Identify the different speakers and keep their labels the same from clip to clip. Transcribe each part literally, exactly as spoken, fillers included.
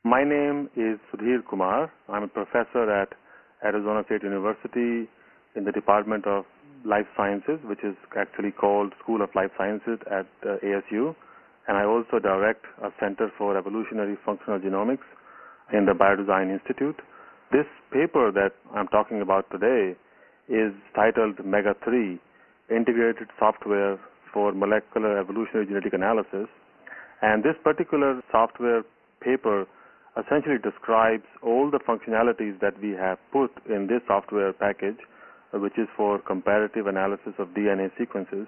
Speaker 1: My name is Sudhir Kumar. I'm a professor at Arizona State University in the Department of Life Sciences, which is actually called School of Life Sciences at uh, A S U. And I also direct a Center for Evolutionary Functional Genomics in the Biodesign Institute. This paper that I'm talking about today is titled MEGA three, Integrated Software for Molecular Evolutionary Genetic Analysis. And this particular software paper essentially describes all the functionalities that we have put in this software package, uh, which is for comparative analysis of D N A sequences.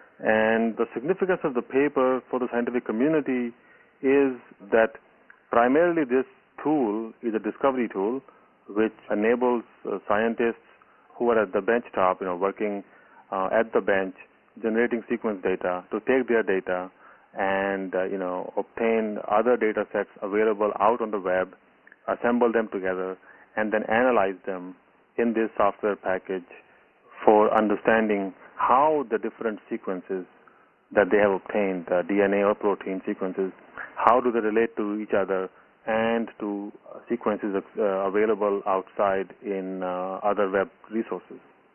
Speaker 1: And the significance of the paper for the scientific community is that primarily this tool is a discovery tool which enables uh, scientists who are at the bench top, you know, working uh, at the bench, generating sequence data, to take their data and uh, you know obtain other data sets available out on the web, assemble them together, and then analyze them in this software package for understanding how the different sequences that they have obtained, uh, D N A or protein sequences, how do they relate to each other and to uh, sequences uh, available outside in uh, other web resources.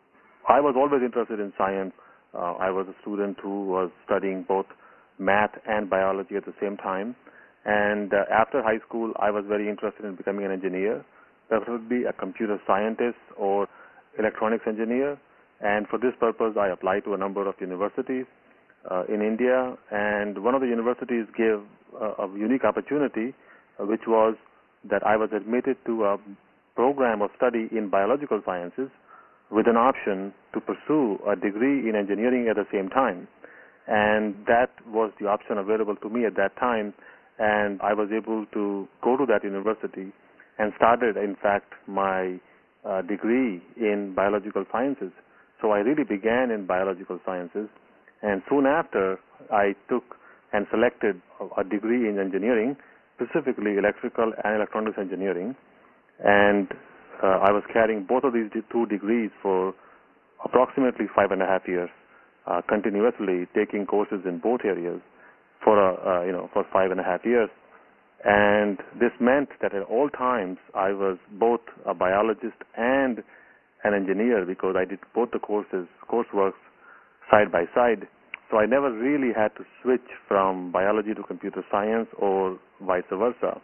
Speaker 1: I was always interested in science. Uh, I was a student who was studying both math and biology at the same time. And uh, after high school, I was very interested in becoming an engineer, preferably a computer scientist or electronics engineer. And for this purpose, I applied to a number of universities uh, in India. And one of the universities gave uh, a unique opportunity, uh, which was that I was admitted to a program of study in biological sciences with an option to pursue a degree in engineering at the same time. And that was the option available to me at that time, and I was able to go to that university and started, in fact, my uh, degree in biological sciences. So I really began in biological sciences, and soon after I took and selected a degree in engineering, specifically electrical and electronics engineering, and uh, I was carrying both of these two degrees for approximately five and a half years. Uh, continuously taking courses in both areas for a, uh, you know for five and a half years, and this meant that at all times I was both a biologist and an engineer because I did both the courses coursework side by side. So I never really had to switch from biology to computer science or vice versa.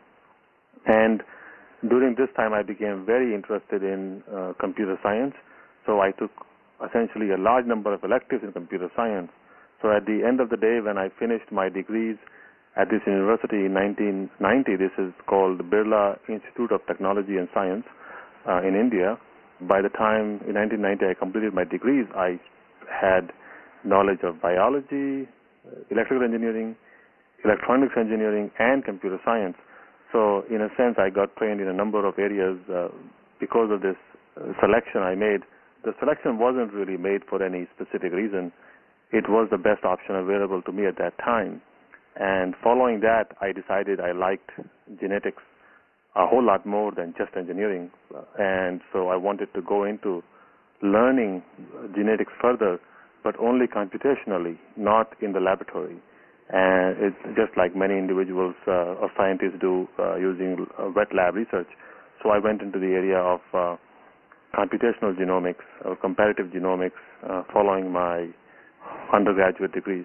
Speaker 1: And during this time I became very interested in uh, computer science. So I took essentially a large number of electives in computer science. So at the end of the day, when I finished my degrees at this university in nineteen ninety, this is called Birla Institute of Technology and Science uh, in India. By the time in nineteen ninety I completed my degrees, I had knowledge of biology, electrical engineering, electronics engineering, and computer science. So in a sense, I got trained in a number of areas uh, because of this uh, selection I made. The selection wasn't really made for any specific reason. It was the best option available to me at that time. And following that, I decided I liked genetics a whole lot more than just engineering. And so I wanted to go into learning genetics further, but only computationally, not in the laboratory. And it's just like many individuals uh, or scientists do uh, using uh, wet lab research. So I went into the area of uh, computational genomics or comparative genomics uh, following my undergraduate degrees.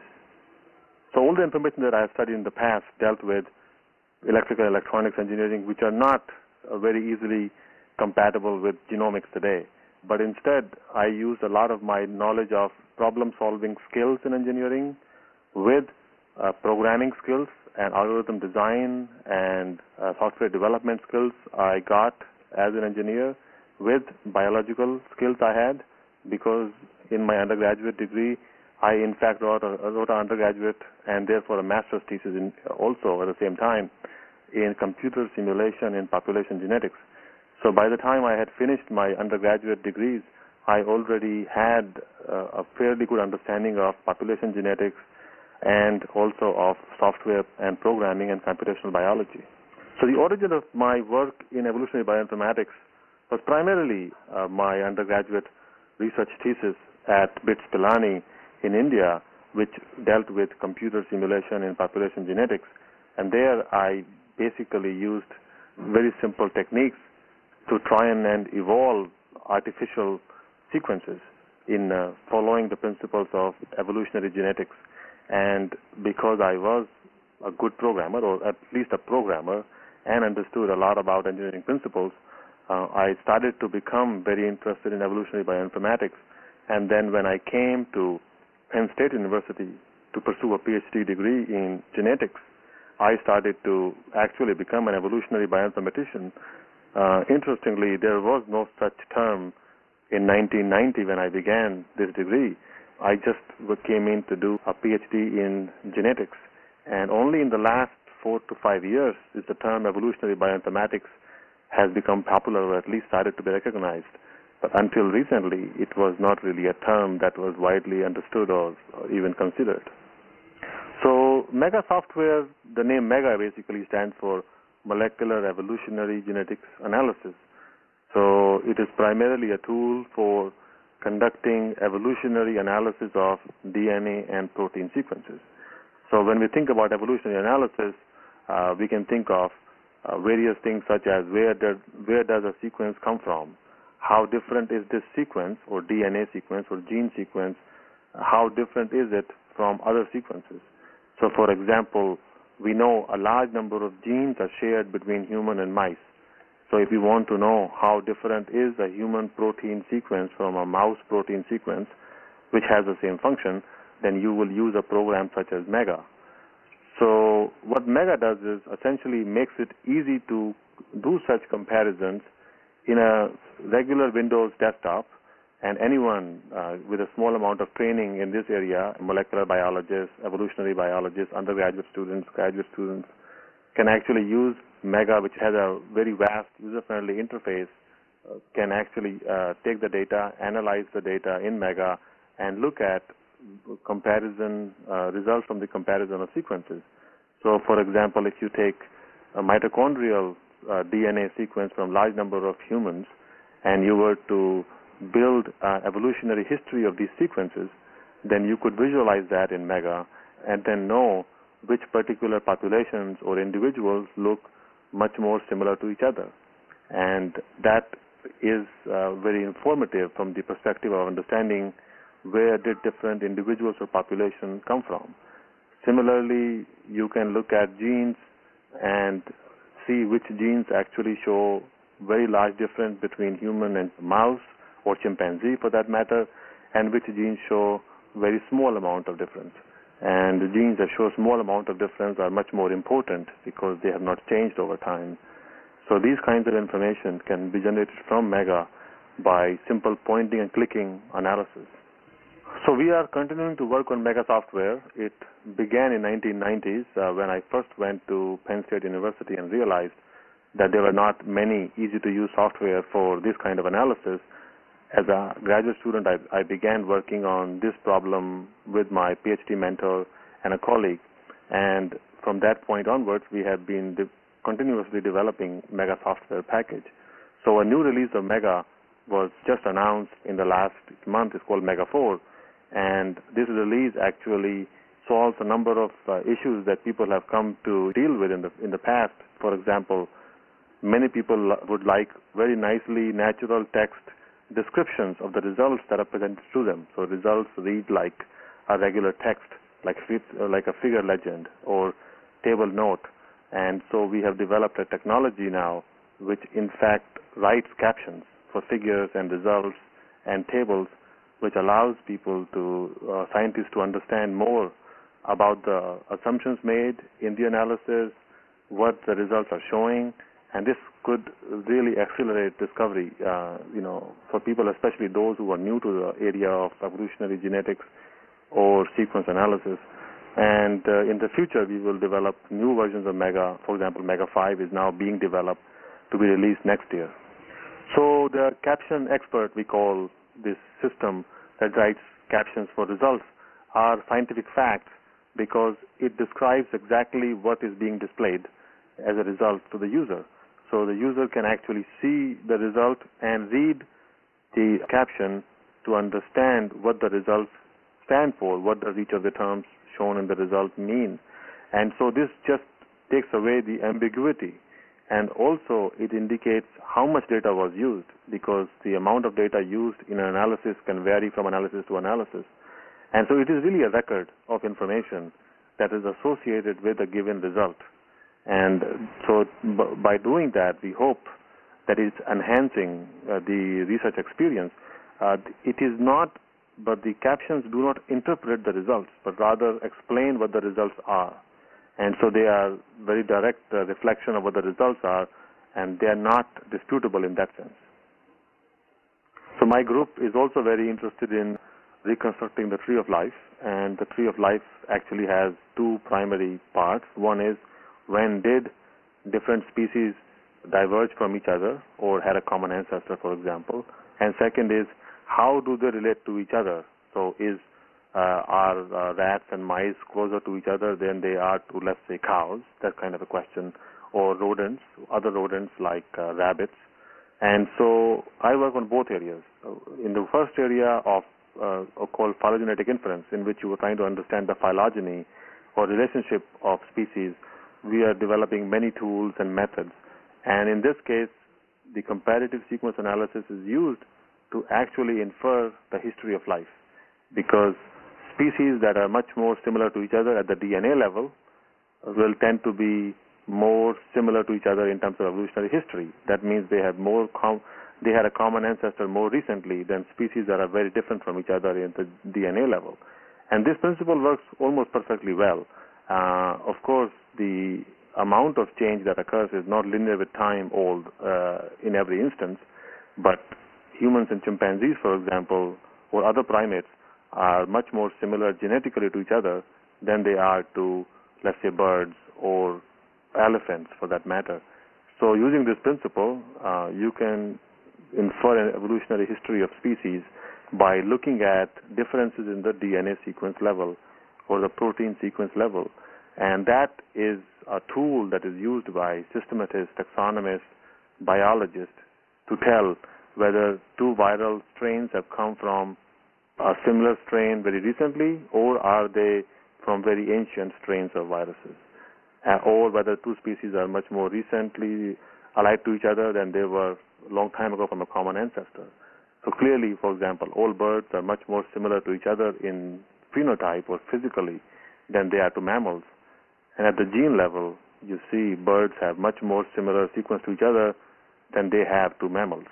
Speaker 1: So all the information that I have studied in the past dealt with electrical and electronics engineering, which are not uh, very easily compatible with genomics today. But instead, I used a lot of my knowledge of problem-solving skills in engineering with uh, programming skills and algorithm design and uh, software development skills I got as an engineer, with biological skills I had, because in my undergraduate degree, I in fact wrote, a, wrote an undergraduate and therefore a master's thesis in, also at the same time in computer simulation in population genetics. So by the time I had finished my undergraduate degrees, I already had uh, a fairly good understanding of population genetics and also of software and programming and computational biology. So the origin of my work in evolutionary bioinformatics was primarily uh, my undergraduate research thesis at BITS Pilani in India, which dealt with computer simulation in population genetics. And there I basically used very simple techniques to try and, and evolve artificial sequences in uh, following the principles of evolutionary genetics. And because I was a good programmer, or at least a programmer, and understood a lot about engineering principles, uh, I started to become very interested in evolutionary bioinformatics. And then when I came to Penn State University to pursue a PhD degree in genetics, I started to actually become an evolutionary bioinformatician. Uh, interestingly, there was no such term in nineteen ninety when I began this degree. I just came in to do a PhD in genetics. And only in the last four to five years is the term evolutionary bioinformatics has become popular, or at least started to be recognized. But until recently, it was not really a term that was widely understood or, or even considered. So MEGA software, the name MEGA basically stands for Molecular Evolutionary Genetics Analysis. So it is primarily a tool for conducting evolutionary analysis of D N A and protein sequences. So when we think about evolutionary analysis, uh, we can think of uh, various things such as where, did, where does a sequence come from? How different is this sequence, or D N A sequence, or gene sequence? How different is it from other sequences? So for example, we know a large number of genes are shared between human and mice. So if you want to know how different is a human protein sequence from a mouse protein sequence, which has the same function, then you will use a program such as MEGA. So what MEGA does is essentially makes it easy to do such comparisons in a regular Windows desktop, and anyone uh, with a small amount of training in this area, molecular biologists, evolutionary biologists, undergraduate students, graduate students, can actually use MEGA, which has a very vast user-friendly interface, uh, can actually uh, take the data, analyze the data in MEGA, and look at comparison uh, results from the comparison of sequences. So for example, if you take a mitochondrial uh, D N A sequence from large number of humans, and you were to build uh, evolutionary history of these sequences, then you could visualize that in MEGA and then know which particular populations or individuals look much more similar to each other. And that is uh, very informative from the perspective of understanding where did different individuals or populations come from. Similarly, you can look at genes and see which genes actually show very large difference between human and mouse, or chimpanzee for that matter, and which genes show very small amount of difference. And the genes that show small amount of difference are much more important because they have not changed over time. So these kinds of information can be generated from MEGA by simple pointing and clicking analysis. So we are continuing to work on MEGA software. It began in nineteen nineties uh, when I first went to Penn State University and realized that there were not many easy-to-use software for this kind of analysis. As a graduate student, I, I began working on this problem with my PhD mentor and a colleague. And from that point onwards, we have been de- continuously developing MEGA software package. So a new release of MEGA was just announced in the last month. It's called MEGA four. And this release actually solves a number of uh, issues that people have come to deal with in the in the past. For example, many people would like very nicely natural text descriptions of the results that are presented to them. So results read like a regular text, like like a figure legend or table note. And so we have developed a technology now which in fact writes captions for figures and results and tables, which allows people to, uh, scientists to understand more about the assumptions made in the analysis, what the results are showing, and this could really accelerate discovery, uh, you know, for people, especially those who are new to the area of evolutionary genetics or sequence analysis. And uh, in the future, we will develop new versions of MEGA. For example, MEGA five is now being developed to be released next year. So the caption expert, we call this system that writes captions for results, are scientific facts because it describes exactly what is being displayed as a result to the user. So the user can actually see the result and read the caption to understand what the results stand for, what does each of the terms shown in the result mean. And so this just takes away the ambiguity And also, it indicates how much data was used, because the amount of data used in an analysis can vary from analysis to analysis. And so it is really a record of information that is associated with a given result. And so b- by doing that, we hope that it's enhancing uh, the research experience. Uh, it is not, but the captions do not interpret the results, but rather explain what the results are. And so they are very direct uh, reflection of what the results are, and they are not disputable in that sense. So my group is also very interested in reconstructing the tree of life, and the tree of life actually has two primary parts. One is, when did different species diverge from each other or had a common ancestor, for example? And second is, how do they relate to each other? So is Uh, are uh, rats and mice closer to each other than they are to, let's say, cows? That kind of a question. Or rodents, other rodents like uh, rabbits. And so I work on both areas. In the first area of uh, called phylogenetic inference, in which you were trying to understand the phylogeny or relationship of species, we are developing many tools and methods. And in this case, the comparative sequence analysis is used to actually infer the history of life, because species that are much more similar to each other at the D N A level will tend to be more similar to each other in terms of evolutionary history. That means they have more com- they had a common ancestor more recently than species that are very different from each other in the D N A level. And this principle works almost perfectly well. Uh, of course, the amount of change that occurs is not linear with time old uh, in every instance, but humans and chimpanzees, for example, or other primates, are much more similar genetically to each other than they are to, let's say, birds or elephants, for that matter. So using this principle, uh, you can infer an evolutionary history of species by looking at differences in the D N A sequence level or the protein sequence level. And that is a tool that is used by systematists, taxonomists, biologists to tell whether two viral strains have come from a similar strain very recently, or are they from very ancient strains of viruses, uh, or whether two species are much more recently allied to each other than they were a long time ago from a common ancestor. So clearly, for example, all birds are much more similar to each other in phenotype or physically than they are to mammals. And at the gene level, you see birds have much more similar sequence to each other than they have to mammals.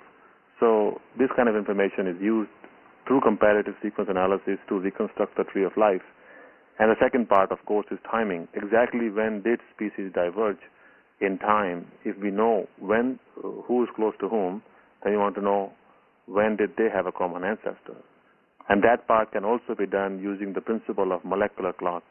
Speaker 1: So this kind of information is used through comparative sequence analysis to reconstruct the tree of life. And the second part, of course, is timing. Exactly when did species diverge in time? If we know when, who is close to whom, then you want to know when did they have a common ancestor. And that part can also be done using the principle of molecular clock,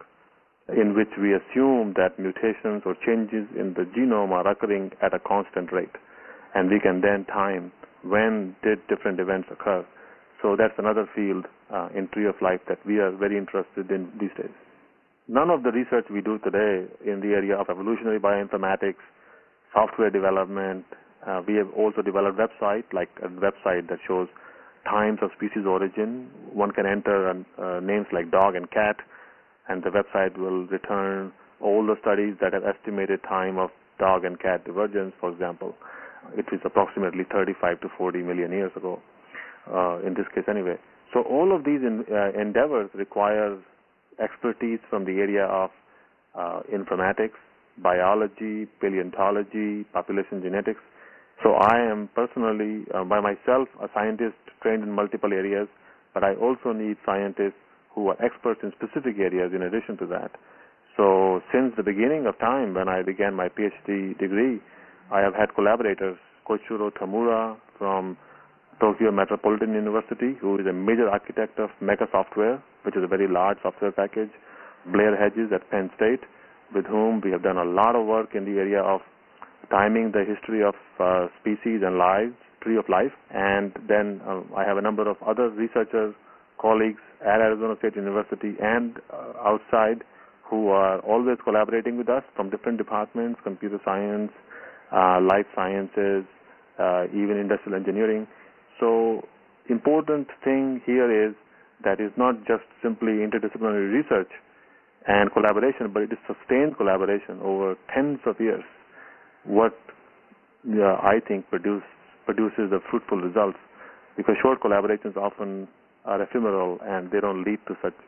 Speaker 1: in which we assume that mutations or changes in the genome are occurring at a constant rate. And we can then time when did different events occur. So that's another field uh, in tree of life that we are very interested in these days. None of the research we do today in the area of evolutionary bioinformatics, software development, uh, we have also developed website, like a website that shows times of species origin. One can enter uh, names like dog and cat, and the website will return all the studies that have estimated time of dog and cat divergence, for example. It is approximately thirty-five to forty million years ago. Uh, in this case anyway. So all of these in, uh, endeavors require expertise from the area of uh, informatics, biology, paleontology, population genetics. So I am personally, uh, by myself, a scientist trained in multiple areas, but I also need scientists who are experts in specific areas in addition to that. So since the beginning of time, when I began my PhD degree, I have had collaborators, Koichiro Tamura from Tokyo Metropolitan University, who is a major architect of Mega Software, which is a very large software package. Blair Hedges at Penn State, with whom we have done a lot of work in the area of timing the history of uh, species and lives, tree of life. And then uh, I have a number of other researchers, colleagues at Arizona State University and uh, outside, who are always collaborating with us from different departments, computer science, uh, life sciences, uh, even industrial engineering. So important thing here is that it's not just simply interdisciplinary research and collaboration, but it is sustained collaboration over tens of years. What yeah, I think produce produces the fruitful results, because short collaborations often are ephemeral and they don't lead to such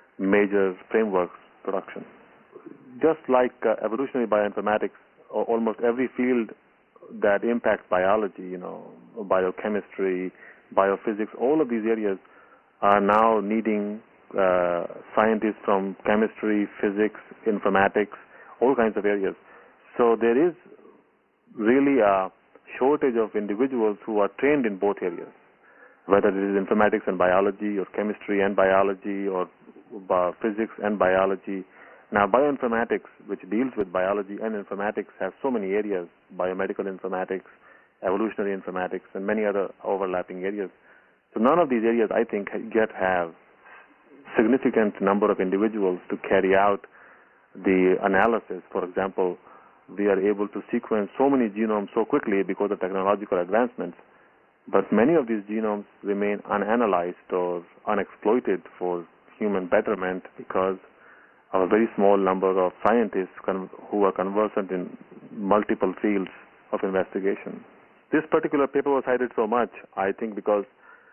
Speaker 1: major frameworks production. Just like uh, evolutionary bioinformatics, or almost every field that impacts biology, you know, biochemistry, biophysics, all of these areas are now needing uh, scientists from chemistry, physics, informatics, all kinds of areas. So there is really a shortage of individuals who are trained in both areas, whether it is informatics and biology, or chemistry and biology, or uh, physics and biology. Now, bioinformatics, which deals with biology and informatics, has so many areas: biomedical informatics, evolutionary informatics, and many other overlapping areas. So none of these areas, I think, yet have significant number of individuals to carry out the analysis. For example, we are able to sequence so many genomes so quickly because of technological advancements, but many of these genomes remain unanalyzed or unexploited for human betterment because of a very small number of scientists con- who are conversant in multiple fields of investigation. This particular paper was cited so much, I think, because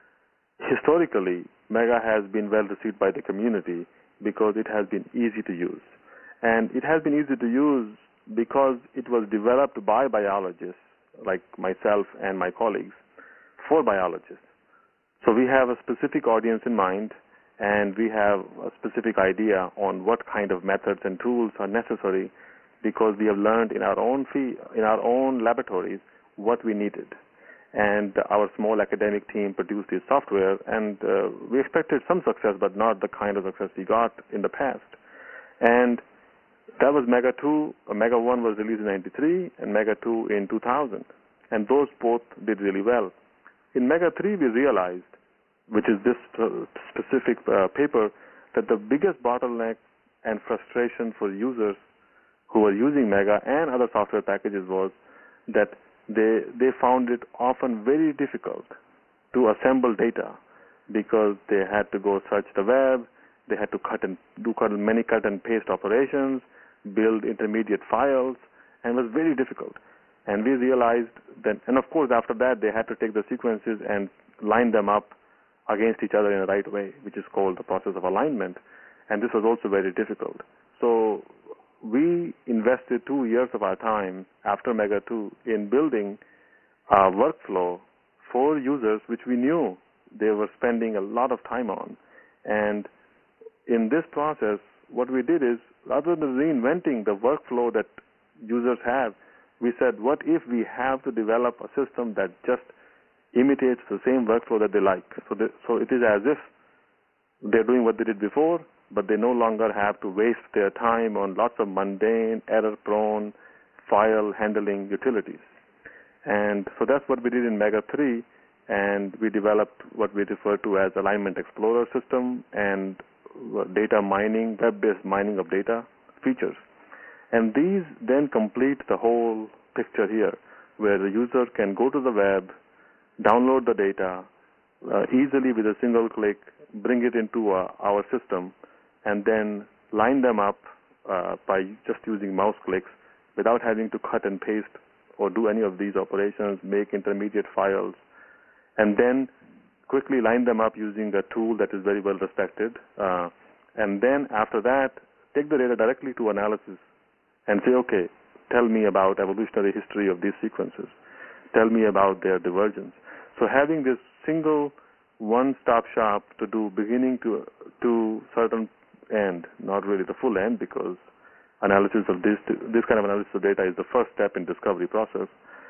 Speaker 1: historically, Mega has been well received by the community because it has been easy to use. And it has been easy to use because it was developed by biologists like myself and my colleagues for biologists. So we have a specific audience in mind, and we have a specific idea on what kind of methods and tools are necessary, because we have learned in our own fee- in our own laboratories what we needed. And our small academic team produced this software, and uh, we expected some success, but not the kind of success we got in the past. And that was Mega two. Uh, Mega one was released in ninety-three, and Mega two in two thousand. And those both did really well. In Mega three, we realized, which is this uh, specific uh, paper, that the biggest bottleneck and frustration for users who were using Mega and other software packages was that they they found it often very difficult to assemble data, because they had to go search the web, they had to cut and do cut, many cut and paste operations, build intermediate files, and it was very difficult. And we realized that, and of course after that they had to take the sequences and line them up against each other in the right way, which is called the process of alignment. And this was also very difficult. So we invested two years of our time after Mega two in building a workflow for users, which we knew they were spending a lot of time on. And in this process, what we did is, rather than reinventing the workflow that users have, we said, what if we have to develop a system that just imitates the same workflow that they like? So, they, so it is as if they're doing what they did before, but they no longer have to waste their time on lots of mundane, error-prone, file handling utilities. And so that's what we did in Mega three, and we developed what we refer to as Alignment Explorer system and data mining, web-based mining of data features. And these then complete the whole picture here, where the user can go to the web, download the data, uh, easily with a single click, bring it into uh, our system, and then line them up uh, by just using mouse clicks without having to cut and paste or do any of these operations, make intermediate files, and then quickly line them up using a tool that is very well respected. Uh, and then after that, take the data directly to analysis and say, okay, tell me about evolutionary history of these sequences. Tell me about their divergence. So having this single one-stop shop to do beginning to to certain end, not really the full end, because analysis of this this kind of analysis of data is the first step in discovery process.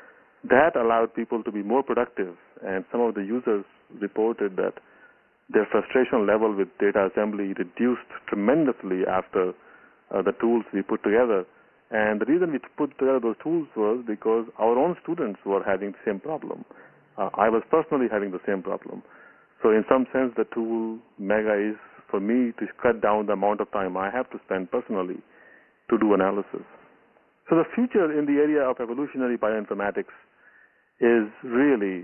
Speaker 1: That allowed people to be more productive, and some of the users reported that their frustration level with data assembly reduced tremendously after uh, the tools we put together. And the reason we put together those tools was because our own students were having the same problem. Uh, I was personally having the same problem. So in some sense, the tool Mega is for me to cut down the amount of time I have to spend personally to do analysis. So the future in the area of evolutionary bioinformatics is really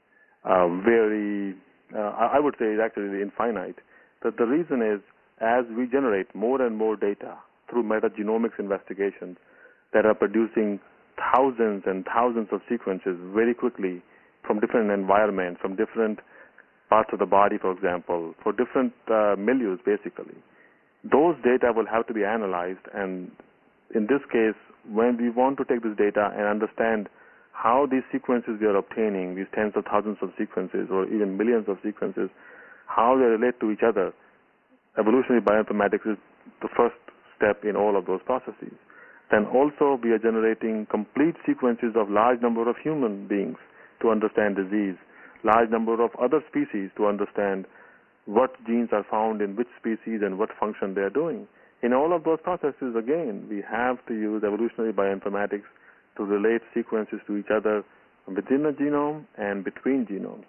Speaker 1: uh, very, uh, I would say, is actually infinite. But the reason is, as we generate more and more data through metagenomics investigations that are producing thousands and thousands of sequences very quickly from different environments, from different parts of the body, for example, for different uh, milieux, basically. Those data will have to be analyzed, and in this case, when we want to take this data and understand how these sequences we are obtaining, these tens of thousands of sequences or even millions of sequences, how they relate to each other, evolutionary bioinformatics is the first step in all of those processes. Then also we are generating complete sequences of large number of human beings to understand disease, large number of other species to understand what genes are found in which species and what function they are doing. In all of those processes, again, we have to use evolutionary bioinformatics to relate sequences to each other within a genome and between genomes.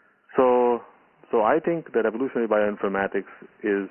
Speaker 1: So, so I think that evolutionary bioinformatics is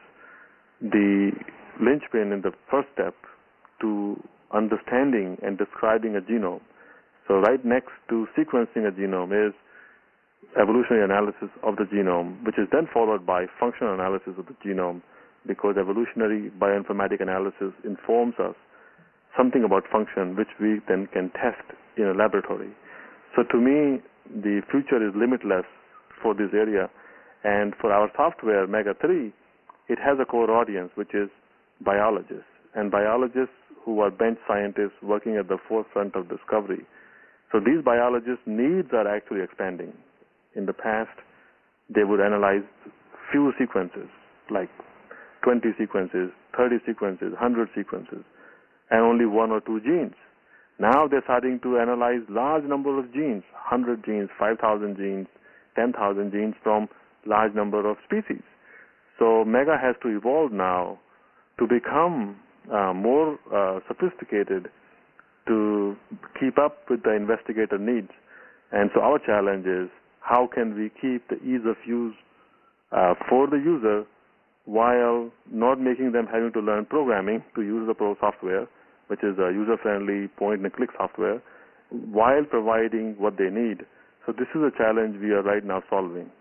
Speaker 1: the linchpin in the first step to understanding and describing a genome. So right next to sequencing a genome is evolutionary analysis of the genome, which is then followed by functional analysis of the genome, because evolutionary bioinformatic analysis informs us something about function which we then can test in a laboratory. So to me, the future is limitless for this area. And for our software, Mega three, it has a core audience, which is biologists, and biologists who are bench scientists working at the forefront of discovery. So these biologists' needs are actually expanding. In the past, they would analyze few sequences, like twenty sequences, thirty sequences, one hundred sequences, and only one or two genes. Now they're starting to analyze large number of genes, one hundred genes, five thousand genes, ten thousand genes from large number of species. So Mega has to evolve now to become uh, more uh, sophisticated to keep up with the investigator needs. And so our challenge is, how can we keep the ease of use uh, for the user while not making them having to learn programming to use the Pro software, which is a user-friendly point-and-click software, while providing what they need. So this is a challenge we are right now solving.